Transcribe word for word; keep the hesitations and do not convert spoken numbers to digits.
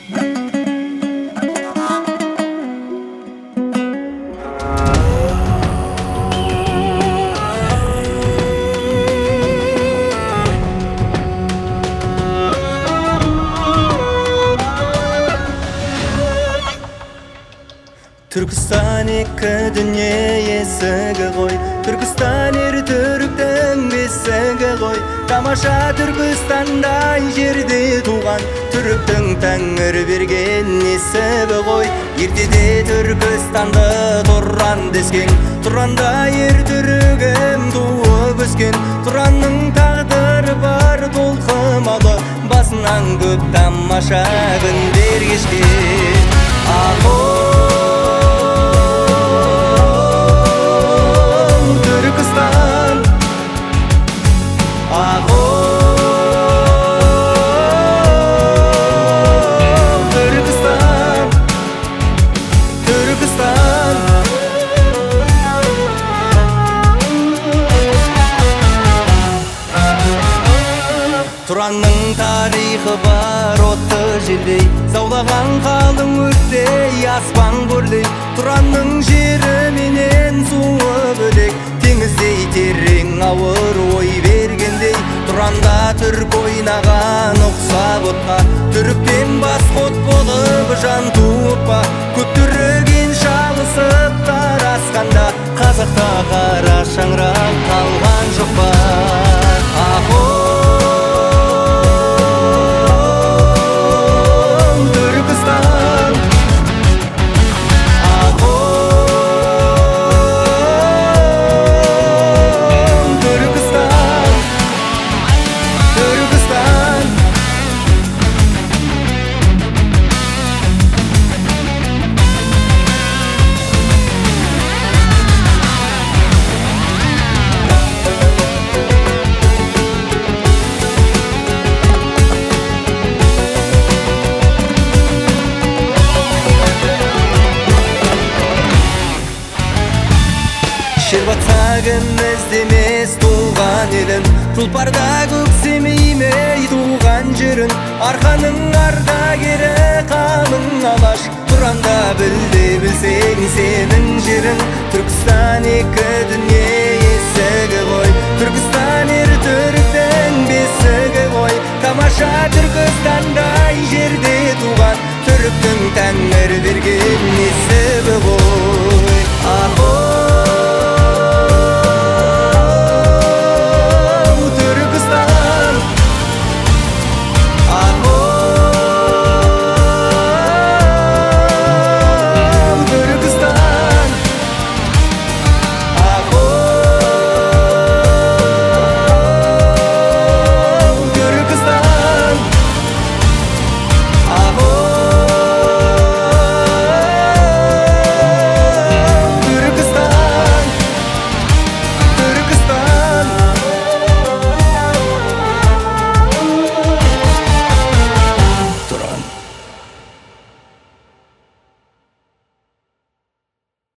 Türkistan iki dünya esige koy, Türkistan er Türk'ten besige koy. Tamaşa Türkistan'da yerde tuğan, Türk'ten Tangır bergen nesebe koy. Ертеде Türkistan'da turran desken, Turranda er Türk'em tuğup ösken. Turranның taqdırı var dolqımalı, Basынан көп tamaşa günler geçken. Aho Turanның тарихы бар отты желдей, Заулаған қалың өрттей, аспан көрлей. Туранның жері менен суы бөлек, Теңіздей терең ауыр ой бергендей. Туранда түрк ойнаған ұқсап отқа, Түріктен бас қот болып жан туып па. Көтерген шалысып тарасқанда, Қазақта қара шаңырақ қалған жоқ па. Ахо Шер батсагын іздемес туған елін, Тұлпарда көксемеймей туған жерін. Арқаның ардагері қалың алаш, Туранда білде білсең сенің жерің. Түркістан екі дүние есігі ғой, Түркістан ер Түріктің бесігі ғой. Тамаша Түркістандай жер